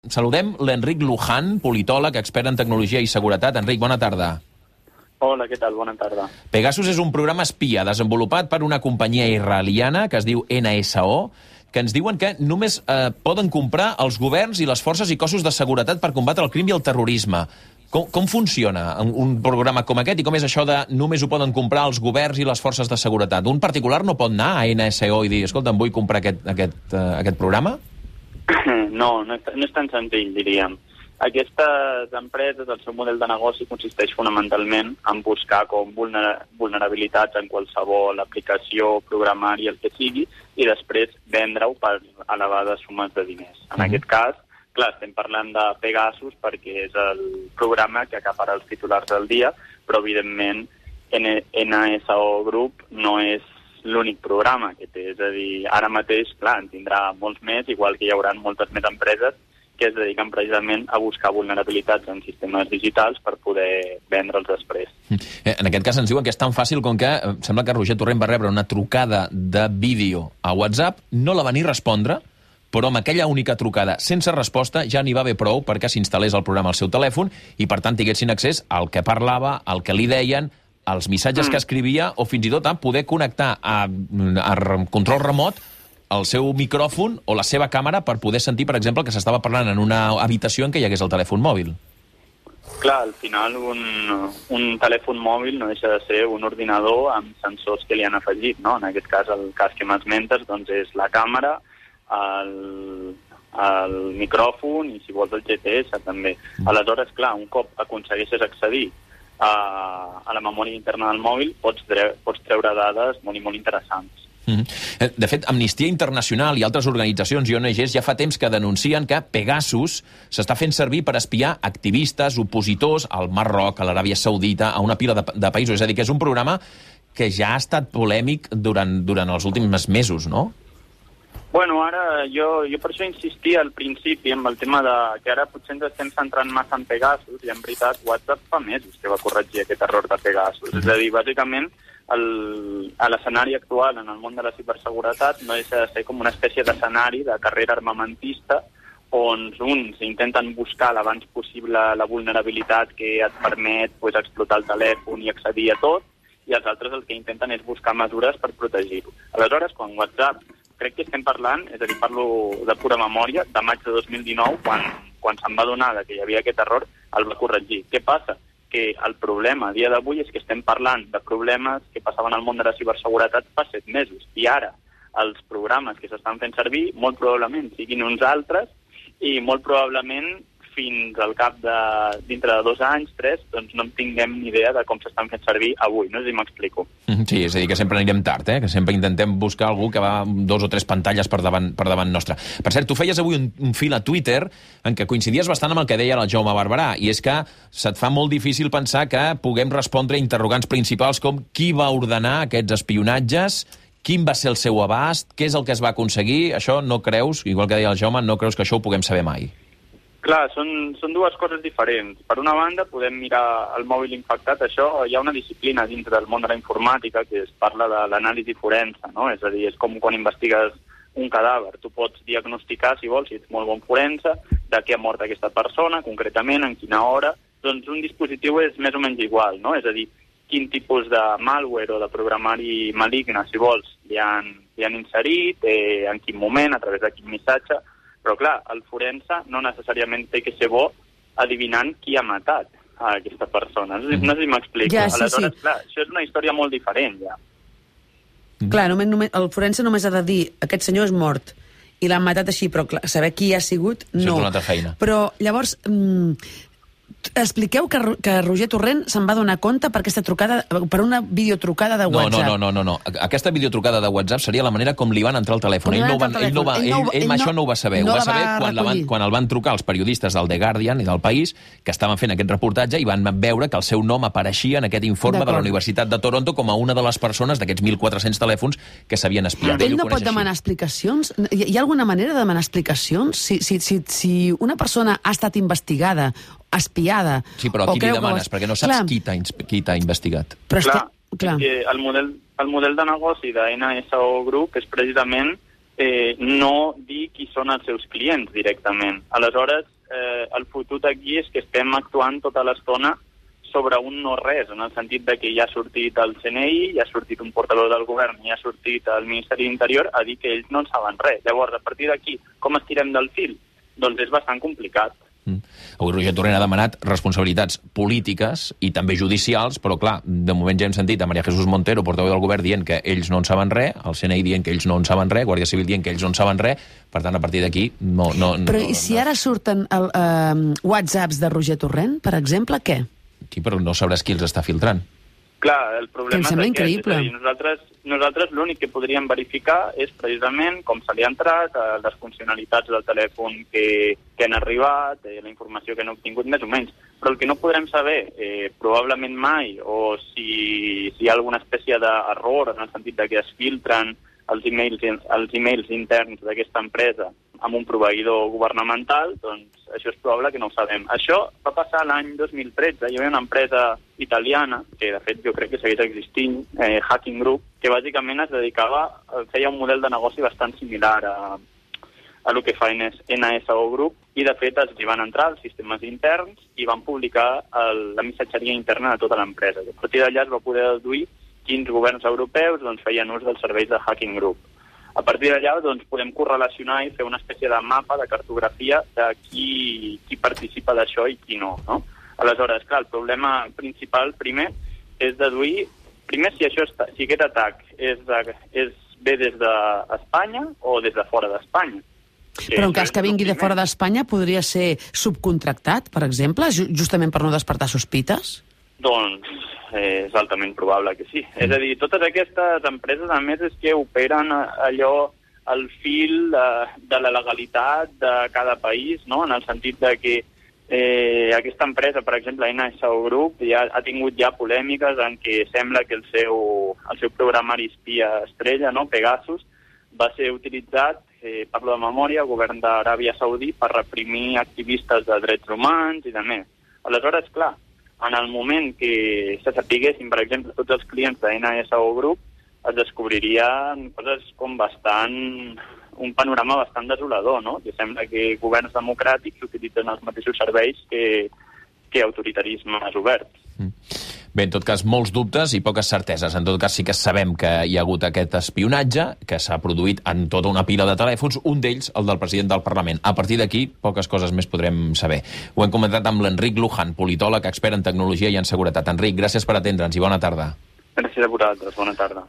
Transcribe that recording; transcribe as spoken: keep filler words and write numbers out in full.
Saludem l'Enric Luján, politòleg, expert en tecnologia i seguretat. Enric, bona tarda. Hola, què tal? Bona tarda. Pegasus és un programa espia desenvolupat per una companyia israeliana que es diu N S O, que ens diuen que només eh, poden comprar els governs i les forces i cossos de seguretat per combatre el crim i el terrorisme. Com, com funciona un, un programa com aquest i com és això de només ho poden comprar els governs i les forces de seguretat? Un particular no pot anar a N S O i dir, escolta, em vull comprar aquest, aquest, uh, aquest programa? No, no és, no és tan senzill, diríem. Aquestes empreses, el seu model de negoci consisteix fonamentalment en buscar com vulner vulnerabilitats en qualsevol aplicació, programari, el que sigui, i després vendre-ho per elevades sumes de diners. En mm-hmm. aquest cas, clar, estem parlant de Pegasus perquè és el programa que acapara els titulars del dia, però evidentment N S O Group no és l'únic programa que té. És a dir, ara mateix, clar, en tindrà molts més, igual que hi haurà moltes més empreses que es dediquen precisament a buscar vulnerabilitats en sistemes digitals per poder vendre'ls després. En aquest cas ens diuen que és tan fàcil com que eh, sembla que Roger Torrent va rebre una trucada de vídeo a WhatsApp, no la va ni respondre, però amb aquella única trucada sense resposta ja n'hi va haver prou perquè s'instal·lés el programa al seu telèfon i, per tant, tinguessin accés al que parlava, al que li deien, als missatges mm. que escrivia o fins i tot a poder connectar a, a control remot el seu micròfon o la seva càmera per poder sentir, per exemple, que s'estava parlant en una habitació en què hi hagués el telèfon mòbil. Clar, al final un, un telèfon mòbil no deixa de ser un ordinador amb sensors que li han afegit, no? En aquest cas, el cas que m'esmentes doncs, és la càmera, el, el micròfon i, si vols, el G P S també. Aleshores, clar, un cop aconsegueixes accedir a, a la memòria interna del mòbil, pots, tre pots treure dades molt i molt interessants. Mm-hmm. De fet, Amnistia Internacional i altres organitzacions i O N Ges ja fa temps que denuncien que Pegasus s'està fent servir per espiar activistes, opositors al Marroc, a l'Aràbia Saudita, a una pila de, de països. És a dir, que és un programa que ja ha estat polèmic durant, durant els últims mesos, no? Bueno, ara jo, jo per això insistia al principi amb el tema de que ara potser ens estem centrant massa en Pegasus i en veritat WhatsApp fa mesos que va corregir aquest error de Pegasus. Mm-hmm. És a dir, bàsicament el, a l'escenari actual en el món de la ciberseguretat no deixa de ser com una espècie d'escenari de carrera armamentista on uns intenten buscar l'abans possible la vulnerabilitat que et permet pues, explotar el telèfon i accedir a tot, i els altres el que intenten és buscar mesures per protegir-ho. Aleshores, quan WhatsApp, crec que estem parlant, és a dir, parlo de pura memòria, de maig de dos mil dinou, quan, quan se'n va donar que hi havia aquest error, el va corregir. Què passa? Que el problema a dia d'avui és que estem parlant de problemes que passaven al món de la ciberseguretat fa set mesos. I ara els programes que s'estan fent servir molt probablement siguin uns altres i molt probablement fins al cap de, dintre de dos anys, tres, doncs no en tinguem ni idea de com s'estan fent servir avui. No sé si m'explico. Sí, és a dir, que sempre anirem tard, eh? Que sempre intentem buscar algú que va amb dos o tres pantalles per davant, per davant nostre. Per cert, tu feies avui un, un fil a Twitter en què coincidies bastant amb el que deia el Jaume Barberà, i és que se't fa molt difícil pensar que puguem respondre interrogants principals com qui va ordenar aquests espionatges, quin va ser el seu abast, què és el que es va aconseguir. Això no creus, igual que deia el Jaume, no creus que això ho puguem saber mai? Clar, són, són dues coses diferents. Per una banda, podem mirar el mòbil infectat. Això, hi ha una disciplina dintre del món de la informàtica que es parla de l'anàlisi forense, no? És a dir, és com quan investigues un cadàver. Tu pots diagnosticar, si vols, si ets molt bon forense, de què ha mort aquesta persona, concretament, en quina hora. Doncs un dispositiu és més o menys igual, no? És a dir, quin tipus de malware o de programari maligne, si vols, li han, li han inserit, eh, en quin moment, a través de quin missatge. Però, clar, el forense no necessàriament té que ser bo adivinant qui ha matat a aquesta persona. No sé, no sé si m'explico. Ja, sí, Aleshores, sí. clar, això és una història molt diferent, ja. Clar, només, només, el forense només ha de dir aquest senyor és mort i l'han matat així, però clar, saber qui ha sigut, no. Això és una altra feina. Però, llavors, mmm, expliqueu que, que Roger Torrent se'n va donar compte per aquesta trucada, per una videotrucada de WhatsApp. No, no, no, no, no. Aquesta videotrucada de WhatsApp seria la manera com li van entrar al telèfon. Ell, no van, ell, no va, ell, ell, ell, ell això no ho va saber. No ho va saber va quan, la van, quan el van trucar els periodistes del The Guardian i del País, que estaven fent aquest reportatge, i van veure que el seu nom apareixia en aquest informe de la Universitat de Toronto com a una de les persones d'aquests mil quatre-cents telèfons que s'havien espiat. Ell, ell no pot demanar així. explicacions? Hi, hi ha alguna manera de demanar explicacions? Si, si, si, si una persona ha estat investigada, espiada... Sí, però a qui li demanes? Perquè no saps clar. qui t'ha investigat. Però clar, està... clar. El, model, el model de negoci de N S O Group és precisament eh, no dir qui són els seus clients directament. Aleshores, eh, el fotut aquí és que estem actuant tota l'estona sobre un no res, en el sentit de que ja ha sortit el C N I, ja ha sortit un portaveu del govern, ja ha sortit el Ministeri d'Interior a dir que ells no en saben res. Llavors, a partir d'aquí, com estirem del fil? Doncs és bastant complicat. Mm. Avui Roger Torrent ha demanat responsabilitats polítiques i també judicials, però clar, de moment ja hem sentit a María Jesús Montero, portaveu del govern, dient que ells no en saben res, el C N I dient que ells no en saben res, Guàrdia Civil dient que ells no en saben res, per tant, a partir d'aquí no... no però no, i si no... ara surten el, uh, whatsapps de Roger Torrent, per exemple, què? Sí, però no sabràs qui els està filtrant. Clar, el problema em sembla és aquest, increïble. És a dir, nosaltres, nosaltres l'únic que podríem verificar és precisament com se li ha entrat, eh, les funcionalitats del telèfon que, que han arribat, eh, la informació que han obtingut, més o menys. Però el que no podrem saber, eh, probablement mai, o si, si hi ha alguna espècie d'error en el sentit de que es filtren els emails, els emails interns d'aquesta empresa amb un proveïdor governamental, doncs això és probable que no ho sabem. Això va passar l'any dos mil tretze. Hi havia una empresa italiana, que de fet jo crec que segueix existint, eh, Hacking Group, que bàsicament es dedicava, feia un model de negoci bastant similar a, a el que fa N S O Group, i de fet els hi van entrar als sistemes interns i van publicar el, la missatgeria interna de tota l'empresa. A partir d'allà es va poder deduir quins governs europeus doncs, feien ús dels serveis de Hacking Group. A partir d'allà doncs, podem correlacionar i fer una espècie de mapa, de cartografia de qui, qui participa d'això i qui no, no? Aleshores, clar, el problema principal, primer, és deduir, primer, si, això està, si aquest atac és, de, és ve des d'Espanya o des de fora d'Espanya. Però en cas que vingui de fora d'Espanya, podria ser subcontractat, per exemple, justament per no despertar sospites? Doncs eh, és altament probable que sí. Mm. És a dir, totes aquestes empreses, a més, és que operen allò al fil de, de la legalitat de cada país, no? En el sentit de que eh, aquesta empresa, per exemple, N S O Group, ja ha tingut ja polèmiques en què sembla que el seu, el seu programari espia estrella, no? Pegasus, va ser utilitzat, eh, parlo de memòria, el govern d'Aràbia Saudí, per reprimir activistes de drets humans i de més. Aleshores, clar, en el moment que se sapiguessin, per exemple, tots els clients de N S O Group, es descobririen coses com bastant... un panorama bastant desolador, no? Que sembla que governs democràtics utilitzen els mateixos serveis que, que autoritarismes oberts. Mm. Bé, en tot cas, molts dubtes i poques certeses. En tot cas, sí que sabem que hi ha hagut aquest espionatge, que s'ha produït en tota una pila de telèfons, un d'ells, el del president del Parlament. A partir d'aquí, poques coses més podrem saber. Ho hem comentat amb l'Enric Luján, politòleg, expert en tecnologia i en seguretat. Enric, gràcies per atendre'ns i bona tarda. Gràcies a vosaltres, bona tarda.